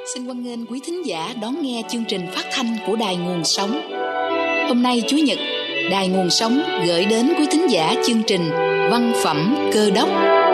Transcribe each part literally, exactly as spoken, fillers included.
Xin hoan nghênh quý thính giả đón nghe chương trình phát thanh của Đài Nguồn Sống. Hôm nay Chủ nhật, Đài Nguồn Sống gửi đến quý thính giả chương trình Văn phẩm Cơ đốc.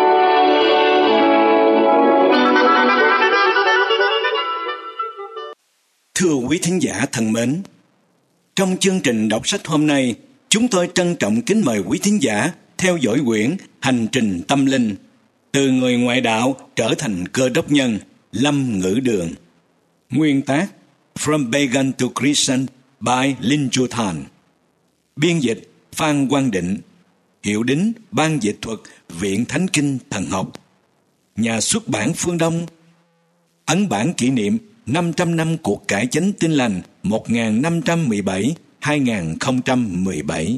Thưa quý thính giả thân mến, trong chương trình đọc sách hôm nay, chúng tôi trân trọng kính mời quý thính giả theo dõi quyển Hành trình tâm linh, từ người ngoại đạo trở thành cơ đốc nhân, Lâm Ngữ Đường. Nguyên tác From Pagan to Christian by Linh Chu Thành. Biên dịch Phan Quang Định. Hiệu đính Ban dịch thuật Viện Thánh Kinh Thần học. Nhà xuất bản Phương Đông. Ấn bản kỷ niệm năm trăm năm cuộc cải chánh Tin lành một nghìn năm trăm mười bảy đến hai nghìn không trăm mười bảy.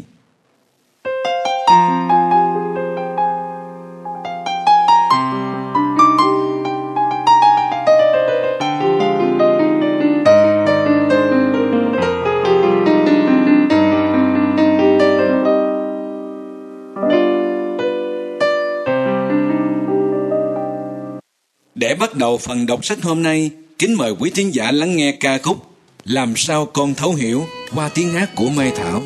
Để bắt đầu phần đọc sách hôm nay, kính mời quý thính giả lắng nghe ca khúc Làm sao con thấu hiểu qua tiếng hát của Mai Thảo.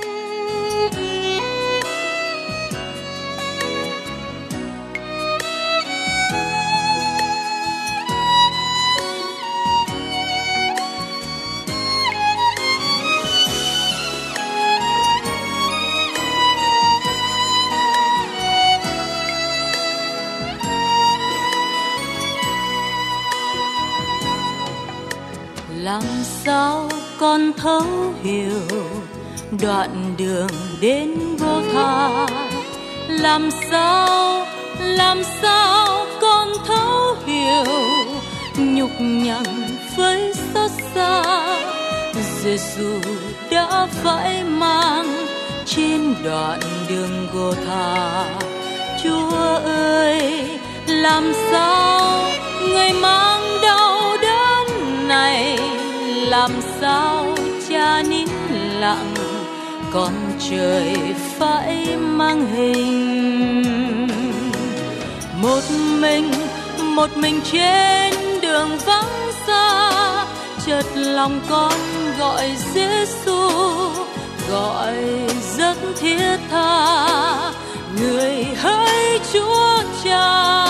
Làm sao con thấu hiểu đoạn đường đến vô tha? Làm sao, làm sao con thấu hiểu nhục nhằn với xót xa Giêsu đã phải mang trên đoạn đường vô tha. Chúa ơi, làm sao người mang đau đớn này, làm sao cha nín lặng con trời phải mang hình. Một mình, một mình trên đường vắng xa, chợt lòng con gọi Giêsu, gọi rất thiết tha. Người hỡi Chúa Cha,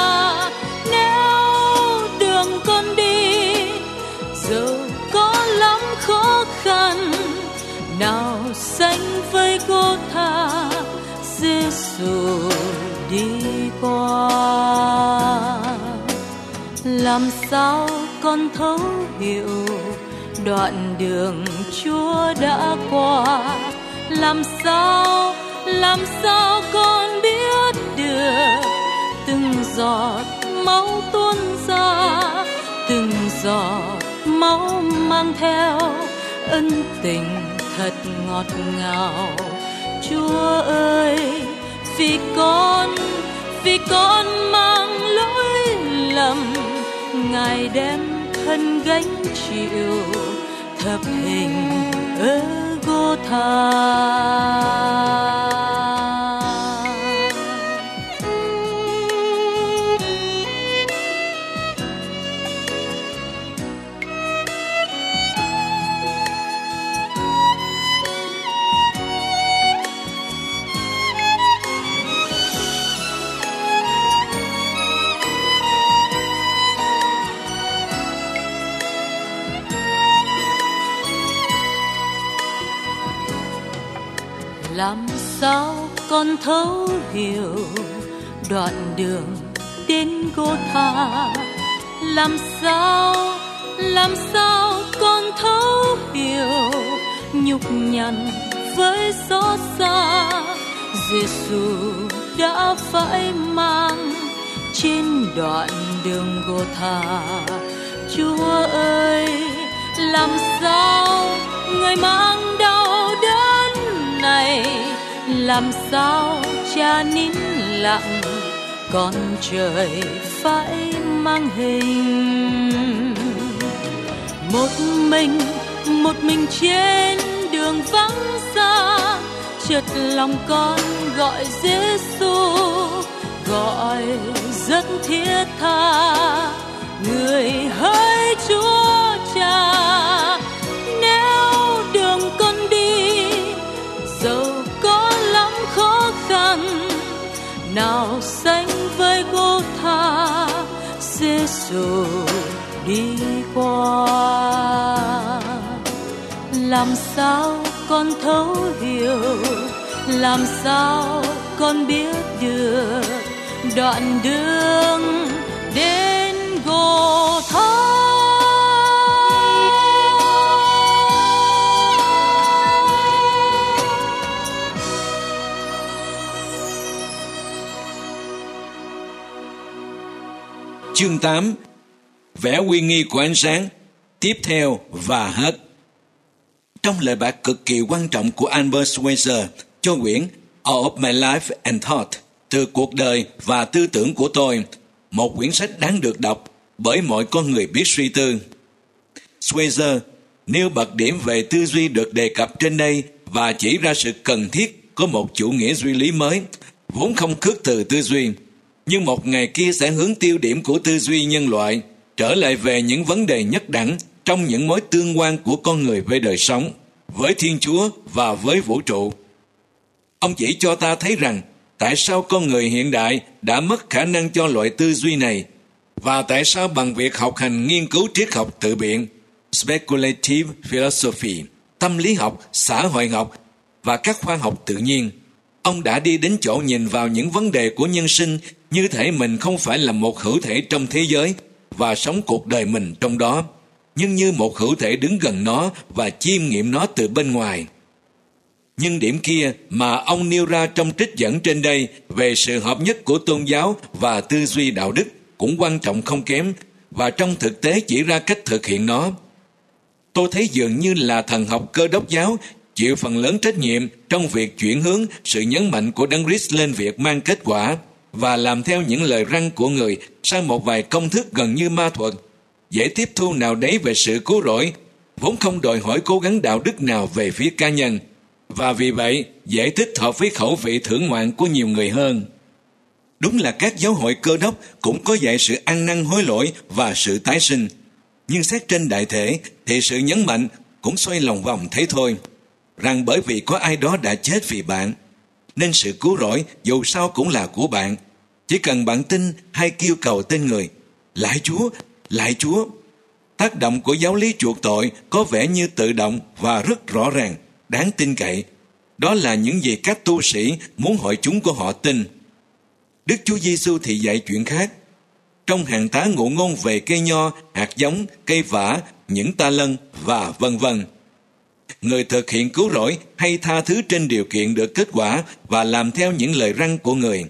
nếu đường con đi dẫu có lắm khó khăn, nào sánh với cô tha Giêsu đi qua. Làm sao con thấu hiểu đoạn đường Chúa đã qua? Làm sao, làm sao con biết được từng giọt máu tuôn ra, từng giọt máu mang theo ân tình thật ngọt ngào. Chúa ơi, vì con, vì con mang lỗi lầm, Ngài đem thân gánh chịu thập hình ở Gô-tha. Làm sao con thấu hiểu đoạn đường đến Gô-tha? Làm sao, làm sao con thấu hiểu nhục nhằn với xót xa Giêsu đã phải mang trên đoạn đường Gô-tha. Chúa ơi, làm sao người mang đau đớn này, làm sao cha nín lặng con trời phải mang hình. Một mình, một mình trên đường vắng xa, chợt lòng con gọi Giêsu, gọi rất thiết tha. Người hỡi với Chúa Cha. Nếu đường con đi dẫu có lắm khó khăn, nào sánh với Gô-tha Giê-xu đi qua. Làm sao con thấu hiểu, làm sao con biết được đoạn đường đến Gô-tha. Chương tám. Vẻ uy nghi của ánh sáng. Tiếp theo và hết. Trong lời bác cực kỳ quan trọng của Albert Schweitzer cho quyển All of My Life and Thought, từ cuộc đời và tư tưởng của tôi, một quyển sách đáng được đọc bởi mọi con người biết suy tư. Schweitzer nêu bậc điểm về tư duy được đề cập trên đây và chỉ ra sự cần thiết có một chủ nghĩa duy lý mới, vốn không khước từ tư duy, nhưng một ngày kia sẽ hướng tiêu điểm của tư duy nhân loại trở lại về những vấn đề nhất đẳng trong những mối tương quan của con người với đời sống, với Thiên Chúa và với vũ trụ. Ông chỉ cho ta thấy rằng tại sao con người hiện đại đã mất khả năng cho loại tư duy này, và tại sao bằng việc học hành nghiên cứu triết học tự biện, speculative philosophy, tâm lý học, xã hội học và các khoa học tự nhiên, ông đã đi đến chỗ nhìn vào những vấn đề của nhân sinh như thể mình không phải là một hữu thể trong thế giới và sống cuộc đời mình trong đó, nhưng như một hữu thể đứng gần nó và chiêm nghiệm nó từ bên ngoài. Nhưng điểm kia mà ông nêu ra trong trích dẫn trên đây về sự hợp nhất của tôn giáo và tư duy đạo đức cũng quan trọng không kém, và trong thực tế chỉ ra cách thực hiện nó. Tôi thấy dường như là thần học Cơ Đốc giáo chịu phần lớn trách nhiệm trong việc chuyển hướng sự nhấn mạnh của Đấng Christ lên việc mang kết quả và làm theo những lời răn của người sang một vài công thức gần như ma thuật, dễ tiếp thu nào đấy về sự cứu rỗi, vốn không đòi hỏi cố gắng đạo đức nào về phía cá nhân, và vì vậy dễ thích hợp với khẩu vị thưởng ngoạn của nhiều người hơn. Đúng là các giáo hội Cơ Đốc cũng có dạy sự ăn năn hối lỗi và sự tái sinh, nhưng xét trên đại thể thì sự nhấn mạnh cũng xoay lòng vòng thế thôi, rằng bởi vì có ai đó đã chết vì bạn, nên sự cứu rỗi dù sao cũng là của bạn, chỉ cần bạn tin hay kêu cầu tên người, lạy Chúa, lạy Chúa. Tác động của giáo lý chuộc tội có vẻ như tự động và rất rõ ràng, đáng tin cậy. Đó là những gì các tu sĩ muốn hội chúng của họ tin. Đức Chúa Giêsu thì dạy chuyện khác. Trong hàng tá ngụ ngôn về cây nho, hạt giống, cây vả, những ta lân và vân vân. Người thực hiện cứu rỗi hay tha thứ trên điều kiện được kết quả và làm theo những lời răn của người.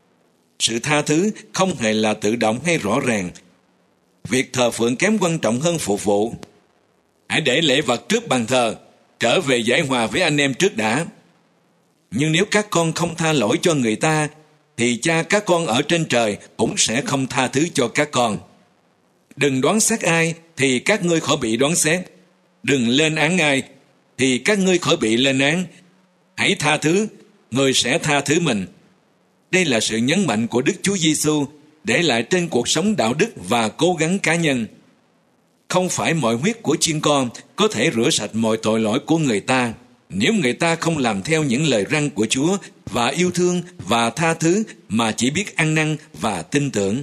Sự tha thứ không hề là tự động hay rõ ràng. Việc thờ phượng kém quan trọng hơn phục vụ. Hãy để lễ vật trước bàn thờ, trở về giải hòa với anh em trước đã. Nhưng nếu các con không tha lỗi cho người ta, thì cha các con ở trên trời cũng sẽ không tha thứ cho các con. Đừng đoán xét ai, thì các ngươi khỏi bị đoán xét. Đừng lên án ai, thì các ngươi khỏi bị lên án. Hãy tha thứ, người sẽ tha thứ mình. Đây là sự nhấn mạnh của Đức Chúa Giêsu để lại trên cuộc sống đạo đức và cố gắng cá nhân. Không phải mọi huyết của chiên con có thể rửa sạch mọi tội lỗi của người ta, nếu người ta không làm theo những lời răn của Chúa và yêu thương và tha thứ mà chỉ biết ăn năn và tin tưởng.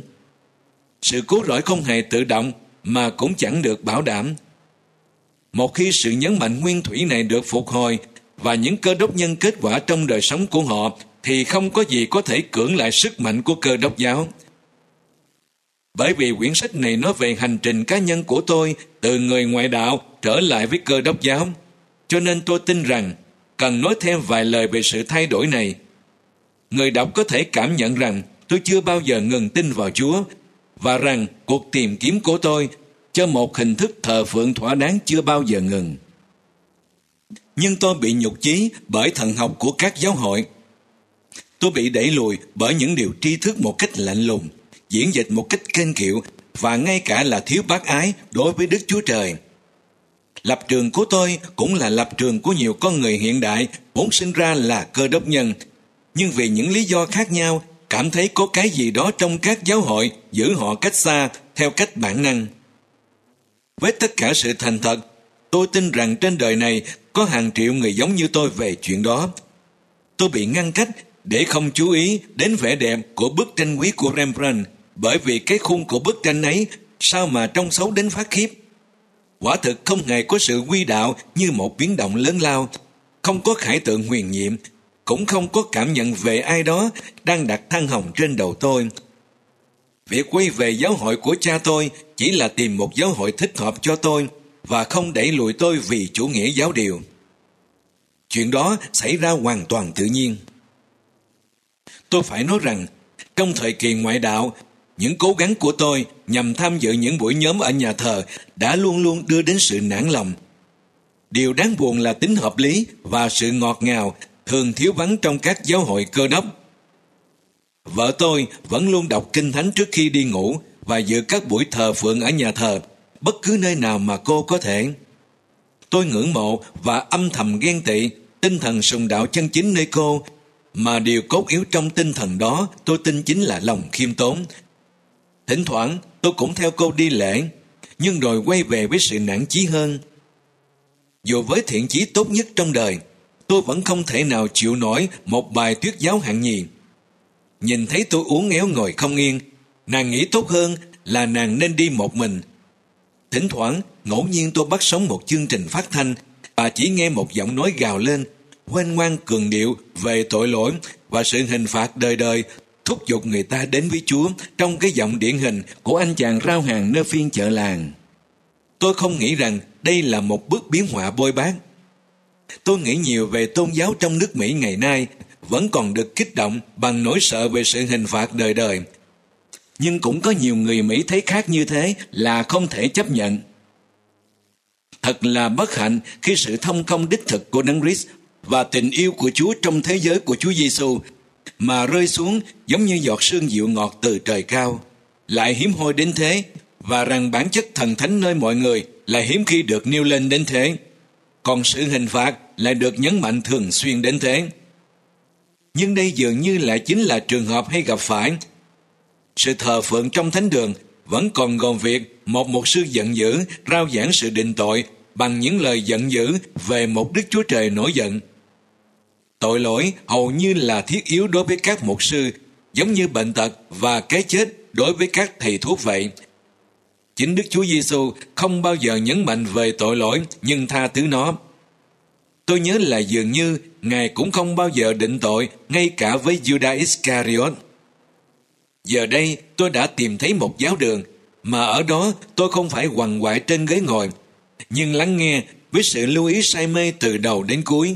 Sự cứu rỗi không hề tự động mà cũng chẳng được bảo đảm. Một khi sự nhấn mạnh nguyên thủy này được phục hồi và những Cơ Đốc nhân kết quả trong đời sống của họ, thì không có gì có thể cưỡng lại sức mạnh của Cơ Đốc giáo. Bởi vì quyển sách này nói về hành trình cá nhân của tôi từ người ngoại đạo trở lại với Cơ Đốc giáo, cho nên tôi tin rằng cần nói thêm vài lời về sự thay đổi này. Người đọc có thể cảm nhận rằng tôi chưa bao giờ ngừng tin vào Chúa, và rằng cuộc tìm kiếm của tôi cho một hình thức thờ phượng thỏa đáng chưa bao giờ ngừng. Nhưng tôi bị nhục chí bởi thần học của các giáo hội. Tôi bị đẩy lùi bởi những điều tri thức một cách lạnh lùng, diễn dịch một cách kênh kiệu và ngay cả là thiếu bác ái đối với Đức Chúa Trời. Lập trường của tôi cũng là lập trường của nhiều con người hiện đại vốn sinh ra là Cơ Đốc nhân, nhưng vì những lý do khác nhau cảm thấy có cái gì đó trong các giáo hội giữ họ cách xa theo cách bản năng. Với tất cả sự thành thật, tôi tin rằng trên đời này có hàng triệu người giống như tôi về chuyện đó. Tôi bị ngăn cách để không chú ý đến vẻ đẹp của bức tranh quý của Rembrandt, bởi vì cái khung của bức tranh ấy sao mà trông xấu đến phát khiếp. Quả thực không hề có sự quy đạo như một biến động lớn lao, không có khải tượng huyền nhiệm, cũng không có cảm nhận về ai đó đang đặt than hồng trên đầu tôi. Việc quay về giáo hội của cha tôi chỉ là tìm một giáo hội thích hợp cho tôi và không đẩy lùi tôi vì chủ nghĩa giáo điều. Chuyện đó xảy ra hoàn toàn tự nhiên. Tôi phải nói rằng, trong thời kỳ ngoại đạo, những cố gắng của tôi nhằm tham dự những buổi nhóm ở nhà thờ đã luôn luôn đưa đến sự nản lòng. Điều đáng buồn là tính hợp lý và sự ngọt ngào thường thiếu vắng trong các giáo hội Cơ đốc. Vợ tôi vẫn luôn đọc kinh thánh trước khi đi ngủ và dự các buổi thờ phượng ở nhà thờ, bất cứ nơi nào mà cô có thể. Tôi ngưỡng mộ và âm thầm ghen tị tinh thần sùng đạo chân chính nơi cô, mà điều cốt yếu trong tinh thần đó tôi tin chính là lòng khiêm tốn. Thỉnh thoảng tôi cũng theo cô đi lễ, nhưng rồi quay về với sự nản chí hơn. Dù với thiện chí tốt nhất trong đời, tôi vẫn không thể nào chịu nổi một bài thuyết giáo hạng nhì. Nhìn thấy tôi uốn éo ngồi không yên, nàng nghĩ tốt hơn là nàng nên đi một mình. Thỉnh thoảng ngẫu nhiên tôi bắt sóng một chương trình phát thanh và chỉ nghe một giọng nói gào lên hoen ngoan cường điệu về tội lỗi và sự hình phạt đời đời, thúc giục người ta đến với Chúa trong cái giọng điển hình của anh chàng rao hàng nơi phiên chợ làng. Tôi không nghĩ rằng đây là một bước biến họa bôi bác. Tôi nghĩ nhiều về tôn giáo trong nước Mỹ ngày nay vẫn còn được kích động bằng nỗi sợ về sự hình phạt đời đời. Nhưng cũng có nhiều người Mỹ thấy khác như thế là không thể chấp nhận. Thật là bất hạnh khi sự thông công đích thực của Đấng Christ và tình yêu của Chúa trong thế giới của Chúa Giêsu mà rơi xuống giống như giọt sương dịu ngọt từ trời cao, lại hiếm hoi đến thế, và rằng bản chất thần thánh nơi mọi người lại hiếm khi được nêu lên đến thế, còn sự hình phạt lại được nhấn mạnh thường xuyên đến thế. Nhưng đây dường như lại chính là trường hợp hay gặp phải. Sự thờ phượng trong thánh đường vẫn còn gồm việc một mục sư giận dữ rao giảng sự định tội bằng những lời giận dữ về một Đức Chúa Trời nổi giận. Tội lỗi hầu như là thiết yếu đối với các mục sư, giống như bệnh tật và cái chết đối với các thầy thuốc vậy. Chính Đức Chúa Giêsu không bao giờ nhấn mạnh về tội lỗi nhưng tha thứ nó. Tôi nhớ là dường như Ngài cũng không bao giờ định tội ngay cả với Judas Iscariot. Giờ đây tôi đã tìm thấy một giáo đường mà ở đó tôi không phải quằn quại trên ghế ngồi, nhưng lắng nghe với sự lưu ý say mê từ đầu đến cuối.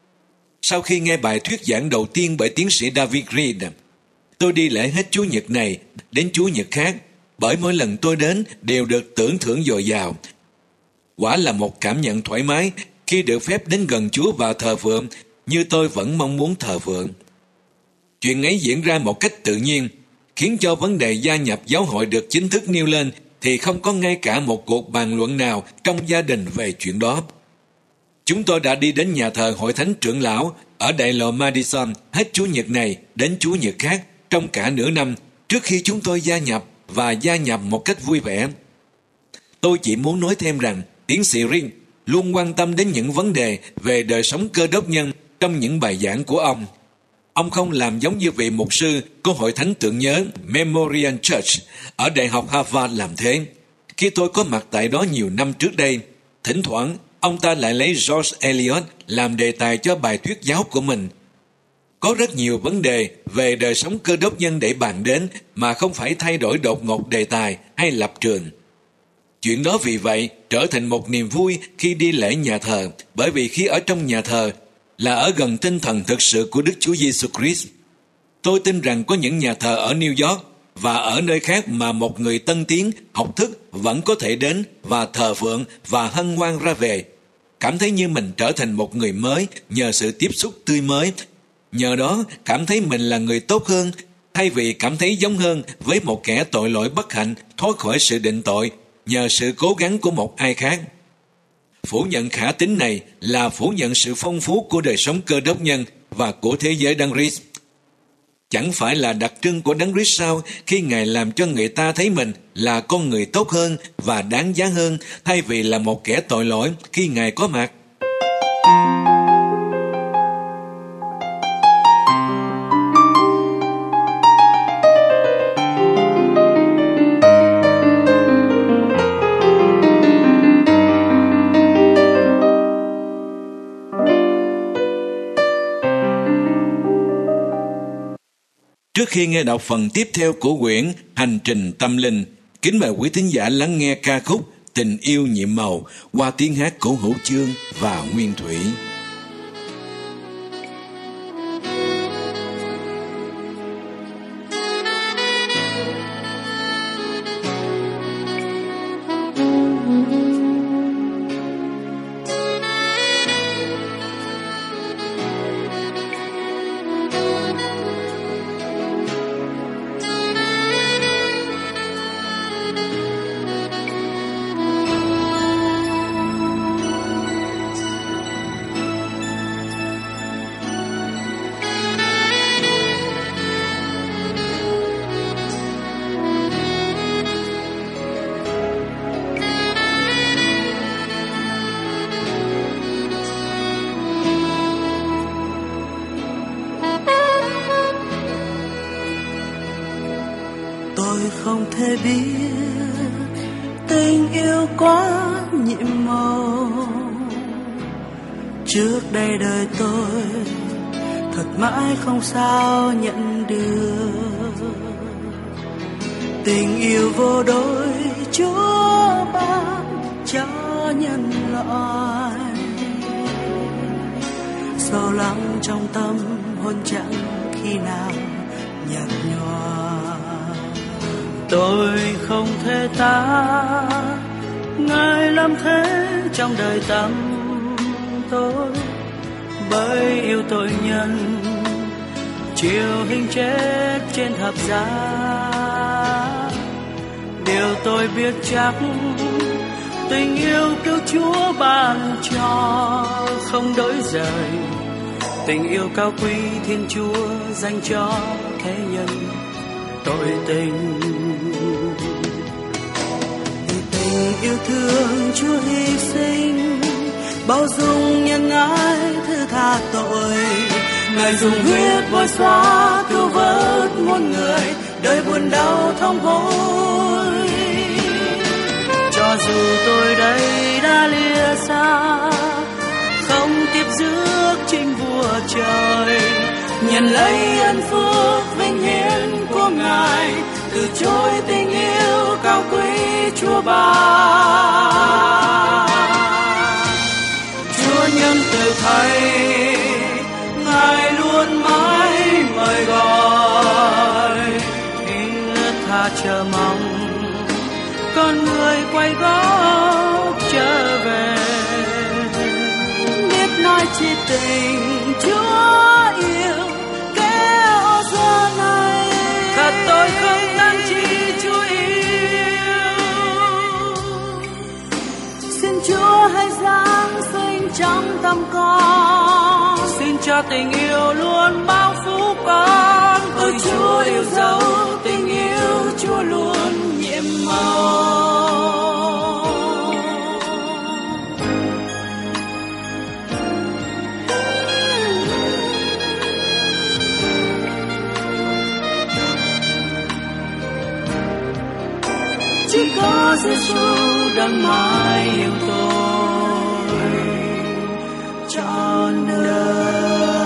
Sau khi nghe bài thuyết giảng đầu tiên bởi tiến sĩ David Reed, tôi đi lễ hết Chúa Nhật này đến Chúa Nhật khác, bởi mỗi lần tôi đến đều được tưởng thưởng dồi dào. Quả là một cảm nhận thoải mái khi được phép đến gần Chúa và thờ phượng như tôi vẫn mong muốn thờ phượng. Chuyện ấy diễn ra một cách tự nhiên, khiến cho vấn đề gia nhập giáo hội được chính thức nêu lên thì không có ngay cả một cuộc bàn luận nào trong gia đình về chuyện đó. Chúng tôi đã đi đến nhà thờ Hội Thánh Trưởng Lão ở đại lộ Madison hết Chúa Nhật này đến Chúa Nhật khác trong cả nửa năm trước khi chúng tôi gia nhập, và gia nhập một cách vui vẻ. Tôi chỉ muốn nói thêm rằng tiến sĩ Ring luôn quan tâm đến những vấn đề về đời sống cơ đốc nhân trong những bài giảng của ông. Ông không làm giống như vị mục sư của Hội Thánh Tưởng Nhớ Memorial Church ở Đại học Harvard làm thế. Khi tôi có mặt tại đó nhiều năm trước đây, thỉnh thoảng ông ta lại lấy George Eliot làm đề tài cho bài thuyết giáo của mình. Có rất nhiều vấn đề về đời sống cơ đốc nhân để bàn đến mà không phải thay đổi đột ngột đề tài hay lập trường. Chuyện đó vì vậy trở thành một niềm vui khi đi lễ nhà thờ, bởi vì khi ở trong nhà thờ là ở gần tinh thần thực sự của Đức Chúa Giêsu Christ. Tôi tin rằng có những nhà thờ ở New York và ở nơi khác mà một người tân tiến, học thức vẫn có thể đến và thờ phượng và hân hoan ra về, cảm thấy như mình trở thành một người mới nhờ sự tiếp xúc tươi mới. Nhờ đó cảm thấy mình là người tốt hơn, thay vì cảm thấy giống hơn với một kẻ tội lỗi bất hạnh thoát khỏi sự định tội nhờ sự cố gắng của một ai khác. Phủ nhận khả tín này là phủ nhận sự phong phú của đời sống cơ đốc nhân và của thế giới Đấng Christ. Chẳng phải là đặc trưng của Đấng Christ sao, khi Ngài làm cho người ta thấy mình là con người tốt hơn và đáng giá hơn, thay vì là một kẻ tội lỗi khi Ngài có mặt. Trước khi nghe đọc phần tiếp theo của quyển Hành trình tâm linh, kính mời quý thính giả lắng nghe ca khúc Tình yêu nhiệm màu qua tiếng hát của Hữu Chương và Nguyên Thủy. Không thể biết tình yêu quá nhiệm màu. Trước đây đời tôi thật mãi không sao nhận được tình yêu vô đối Chúa ban cho nhân loại. Sâu lắng trong tâm hồn chẳng khi nào nhạt nhòa. Tôi không thể tả Ngài làm thế trong đời tâm tôi, bởi yêu tội nhân chịu hình chết trên thập giá. Điều tôi biết chắc tình yêu cứu Chúa ban cho không đổi rời. Tình yêu cao quý Thiên Chúa dành cho thế nhân tội tình. Vì tình yêu thương Chúa hy sinh, bao dung nhân ái thứ tha tội. Ngài dùng huyết bôi xóa cứu vớt muôn người, đời buồn đau thống hối. Cho dù tôi đây đã lìa xa, không tiếp rước chính vua trời, nhận lấy ân phước vinh hiển của Ngài, từ chối tình yêu cao quý Chúa ban. Chúa nhân từ Thầy, Ngài luôn mãi mời gọi, khi tha chờ mong con người quay gót trở về. Biết nói chi tình Chúa yêu kéo giờ này, thật tôi không đáng chi Chúa yêu. Xin Chúa hãy giáng sinh trong tâm con, xin cho tình yêu luôn bao phủ con. Ôi Chúa yêu dấu, tình yêu Chúa luôn nhiệm màu. Chỉ có Giêsu đang mãi yêu tôi trọn đời.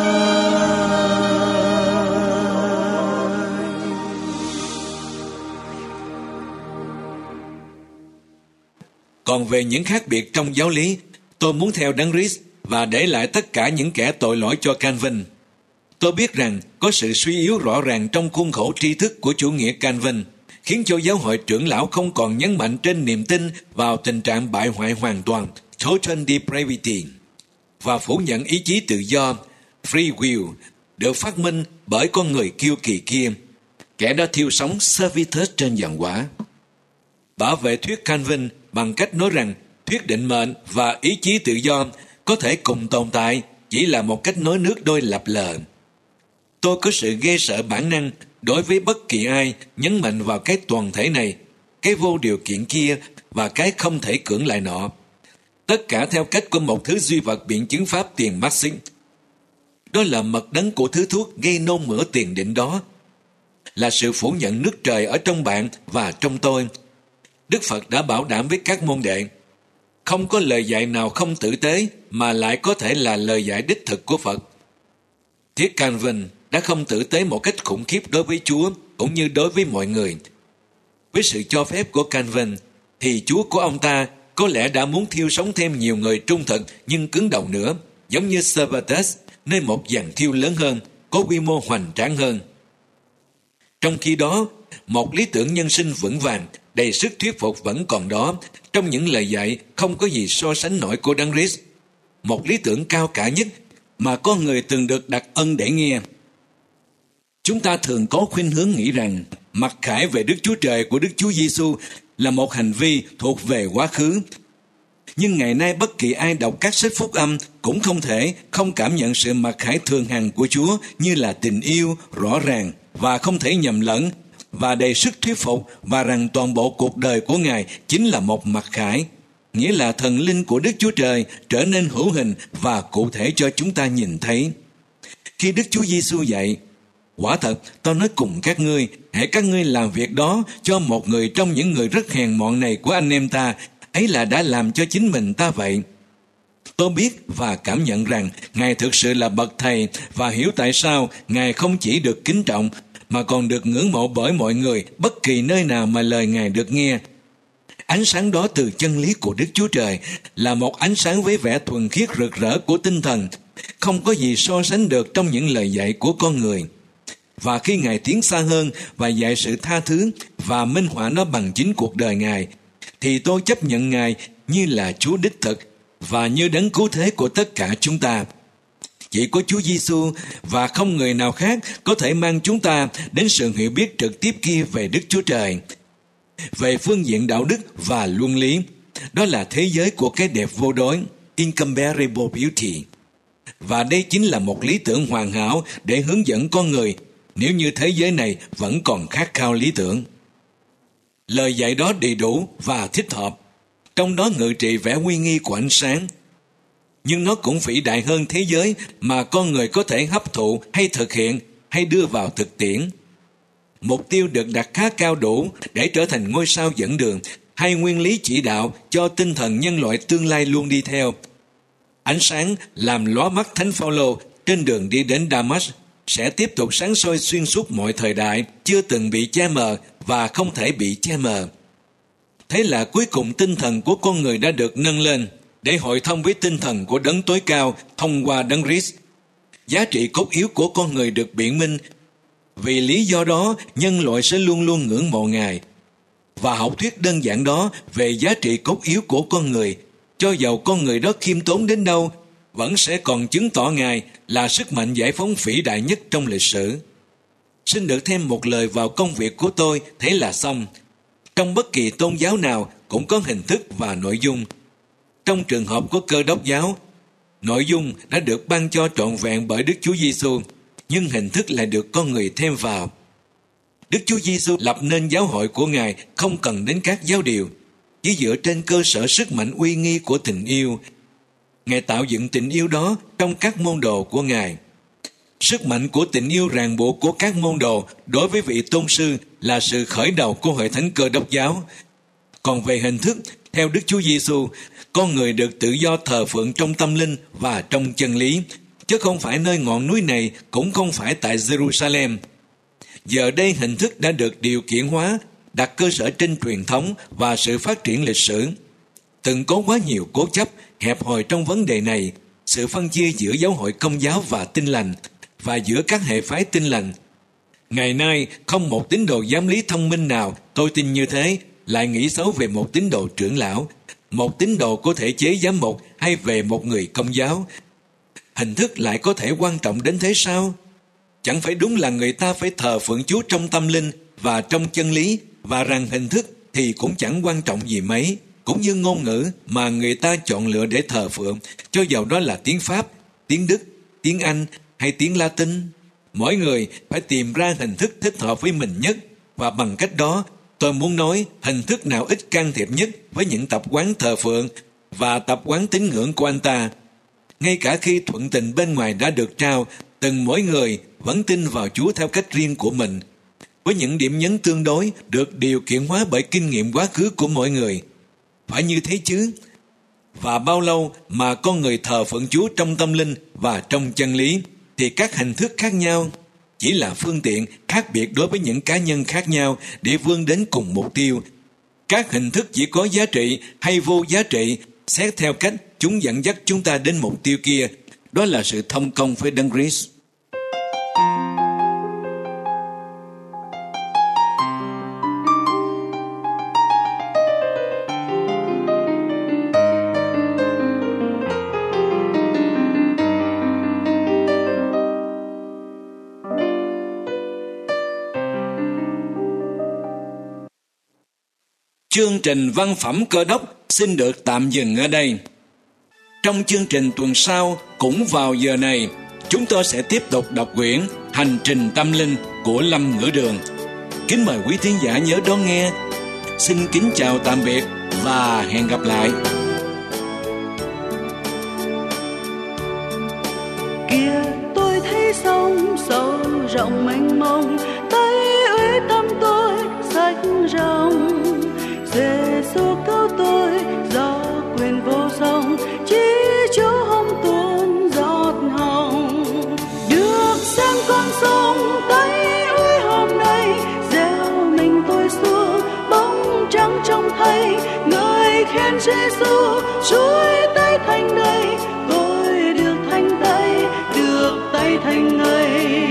Còn về những khác biệt trong giáo lý, tôi muốn theo Đấng Christ và để lại tất cả những kẻ tội lỗi cho Calvin. Tôi biết rằng có sự suy yếu rõ ràng trong khuôn khổ tri thức của chủ nghĩa Calvin, khiến cho giáo hội trưởng lão không còn nhấn mạnh trên niềm tin vào tình trạng bại hoại hoàn toàn, total depravity, và phủ nhận ý chí tự do, free will, được phát minh bởi con người kiêu kỳ kia, kẻ đã thiêu sống Servetus trên giàn quả. Bảo vệ thuyết Calvin bằng cách nói rằng thuyết định mệnh và ý chí tự do có thể cùng tồn tại, chỉ là một cách nói nước đôi lập lờ. tôi có sự ghê sợ bản năng đối với bất kỳ ai nhấn mạnh vào cái toàn thể này, cái vô điều kiện kia và cái không thể cưỡng lại nọ. Tất cả theo cách của một thứ duy vật biện chứng pháp tiền Marxist. Đó là mật đắng của thứ thuốc gây nôn mửa tiền định đó, là sự phủ nhận nước trời ở trong bạn và trong tôi. Đức Phật đã bảo đảm với các môn đệ, không có lời dạy nào không tử tế mà lại có thể là lời dạy đích thực của Phật. Thiết Calvin đã không tử tế một cách khủng khiếp đối với Chúa cũng như đối với mọi người. Với sự cho phép của Calvin thì Chúa của ông ta có lẽ đã muốn thiêu sống thêm nhiều người trung thực nhưng cứng đầu nữa, giống như Servetus, nơi một dàn thiêu lớn hơn, có quy mô hoành tráng hơn. Trong khi đó, một lý tưởng nhân sinh vững vàng, đầy sức thuyết phục vẫn còn đó trong những lời dạy không có gì so sánh nổi của Đấng Christ, một lý tưởng cao cả nhất mà con người từng được đặc ân để nghe. Chúng ta thường có khuynh hướng nghĩ rằng mặc khải về Đức Chúa Trời của Đức Chúa Giêsu là một hành vi thuộc về quá khứ. Nhưng ngày nay bất kỳ ai đọc các sách phúc âm cũng không thể không cảm nhận sự mặc khải thường hằng của Chúa như là tình yêu rõ ràng và không thể nhầm lẫn và đầy sức thuyết phục, và rằng toàn bộ cuộc đời của Ngài chính là một mặc khải, nghĩa là thần linh của Đức Chúa Trời trở nên hữu hình và cụ thể cho chúng ta nhìn thấy. Khi Đức Chúa Giêsu dạy, quả thật tôi nói cùng các ngươi, hãy các ngươi làm việc đó cho một người trong những người rất hèn mọn này của anh em ta, ấy là đã làm cho chính mình ta vậy. Tôi biết và cảm nhận rằng Ngài thực sự là bậc thầy, và hiểu tại sao Ngài không chỉ được kính trọng mà còn được ngưỡng mộ bởi mọi người bất kỳ nơi nào mà lời Ngài được nghe. Ánh sáng đó từ chân lý của Đức Chúa Trời là một ánh sáng với vẻ thuần khiết rực rỡ của tinh thần, không có gì so sánh được trong những lời dạy của con người. Và khi Ngài tiến xa hơn và dạy sự tha thứ và minh họa nó bằng chính cuộc đời Ngài, thì tôi chấp nhận Ngài như là Chúa đích thực và như đấng cứu thế của tất cả chúng ta. Chỉ có Chúa Giêsu và không người nào khác có thể mang chúng ta đến sự hiểu biết trực tiếp kia về Đức Chúa Trời. Về phương diện đạo đức và luân lý, đó là thế giới của cái đẹp vô đối, incomparable beauty. Và đây chính là một lý tưởng hoàn hảo để hướng dẫn con người nếu như thế giới này vẫn còn khát khao lý tưởng. Lời dạy đó đầy đủ và thích hợp, trong đó ngự trị vẻ uy nghi của ánh sáng. Nhưng nó cũng vĩ đại hơn thế giới mà con người có thể hấp thụ hay thực hiện hay đưa vào thực tiễn. Mục tiêu được đặt khá cao đủ để trở thành ngôi sao dẫn đường hay nguyên lý chỉ đạo cho tinh thần nhân loại tương lai luôn đi theo. Ánh sáng làm lóa mắt Thánh Phaolô trên đường đi đến Damas sẽ tiếp tục sáng soi xuyên suốt mọi thời đại, chưa từng bị che mờ và không thể bị che mờ. Thế là cuối cùng tinh thần của con người đã được nâng lên để hội thông với tinh thần của đấng tối cao thông qua đấng Christ. Giá trị cốt yếu của con người được biện minh. Vì lý do đó, nhân loại sẽ luôn luôn ngưỡng mộ Ngài. Và học thuyết đơn giản đó về giá trị cốt yếu của con người, cho dầu con người đó khiêm tốn đến đâu, vẫn sẽ còn chứng tỏ Ngài là sức mạnh giải phóng vĩ đại nhất trong lịch sử. Xin được thêm một lời vào công việc của tôi, thế là xong. Trong bất kỳ tôn giáo nào cũng có hình thức và nội dung. Trong trường hợp của Cơ Đốc giáo, nội dung đã được ban cho trọn vẹn bởi Đức Chúa Giêsu, nhưng hình thức lại được con người thêm vào. Đức Chúa Giêsu lập nên giáo hội của Ngài không cần đến các giáo điều, chỉ dựa trên cơ sở sức mạnh uy nghi của tình yêu. Ngài tạo dựng tình yêu đó trong các môn đồ của Ngài. Sức mạnh của tình yêu ràng buộc của các môn đồ đối với vị tôn sư là sự khởi đầu của hội thánh Cơ Đốc giáo. Còn về hình thức, theo Đức Chúa Giêsu, con người được tự do thờ phượng trong tâm linh và trong chân lý, chứ không phải nơi ngọn núi này, cũng không phải tại Jerusalem. Giờ đây hình thức đã được điều kiện hóa, đặt cơ sở trên truyền thống và sự phát triển lịch sử. Từng có quá nhiều cố chấp, hẹp hòi trong vấn đề này, sự phân chia giữa giáo hội Công giáo và Tin lành, và giữa các hệ phái Tin lành. Ngày nay, không một tín đồ giám lý thông minh nào, tôi tin như thế, lại nghĩ xấu về một tín đồ trưởng lão, một tín đồ của thể chế giám mục hay về một người Công giáo. Hình thức lại có thể quan trọng đến thế sao? Chẳng phải đúng là người ta phải thờ phượng Chúa trong tâm linh và trong chân lý, và rằng hình thức thì cũng chẳng quan trọng gì mấy, cũng như ngôn ngữ mà người ta chọn lựa để thờ phượng, cho dầu đó là tiếng Pháp, tiếng Đức, tiếng Anh hay tiếng Latin. mỗi người phải tìm ra hình thức thích hợp với mình nhất, và bằng cách đó tôi muốn nói hình thức nào ít can thiệp nhất với những tập quán thờ phượng và tập quán tín ngưỡng của anh ta. Ngay cả khi thuận tình bên ngoài đã được trao, từng mỗi người vẫn tin vào Chúa theo cách riêng của mình, với những điểm nhấn tương đối được điều kiện hóa bởi kinh nghiệm quá khứ của mỗi người. Phải như thế chứ? Và bao lâu mà con người thờ phượng Chúa trong tâm linh và trong chân lý, thì các hình thức khác nhau chỉ là phương tiện khác biệt đối với những cá nhân khác nhau để vươn đến cùng mục tiêu. Các hình thức chỉ có giá trị hay vô giá trị xét theo cách chúng dẫn dắt chúng ta đến mục tiêu kia. Đó là sự thông công với Đấng Christ. Chương trình Văn phẩm Cơ đốc xin được tạm dừng ở đây. Trong chương trình tuần sau, cũng vào giờ này, chúng tôi sẽ tiếp tục đọc quyển Hành trình tâm linh của Lâm Ngữ Đường. Kính mời quý thính giả nhớ đón nghe. Xin kính chào tạm biệt và hẹn gặp lại. Kia tôi thấy sông sâu rộng mênh mông, tay ơi tâm tôi sách rộng. Giê-xu cứu tôi do quyền vô song, chỉ Chúa hồng tuôn giọt hồng. Được xem con sông tay ơi hôm nay, gieo mình tôi xuống bóng trắng trong thay. Người khen Giê-xu chuỗi tay thành đầy, tôi được thành tay, được tay thành người.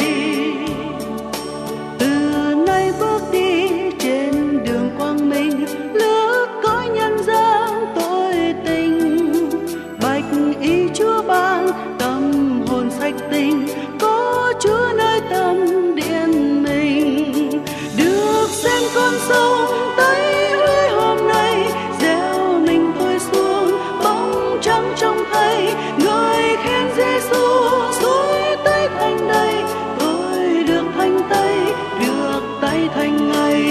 Từ nay bước đi trên đường quang minh, lướt cõi nhân gian tôi tình. Bạch y Chúa ban tâm hồn sạch tình, có Chúa nơi tâm điện mình. Được xem con sông tay ơi hôm nay, gieo mình tôi xuống bóng trắng trong thay. Người khen Giê-xu xuôi tay thành đầy, tôi được thành tay, được tay thành ngày.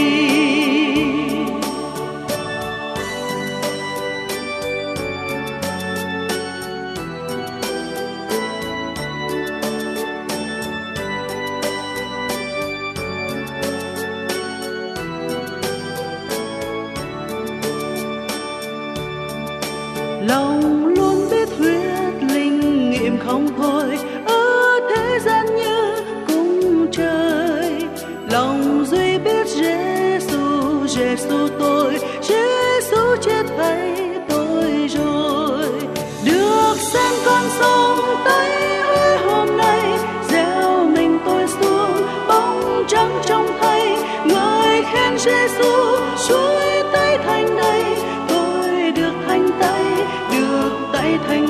Lòng luôn biết huyết linh nghiệm không thôi, ở thế gian như cung trời. Lòng duy biết Giê-xu, Giê-xu tôi, Giê-xu chết thay tôi rồi. Được xem con sông tay ơi hôm nay, gieo mình tôi xuống bóng trắng trong thay. Người khen Giê-xu chuỗi tay thành đầy, tôi được thành tay, được tay thành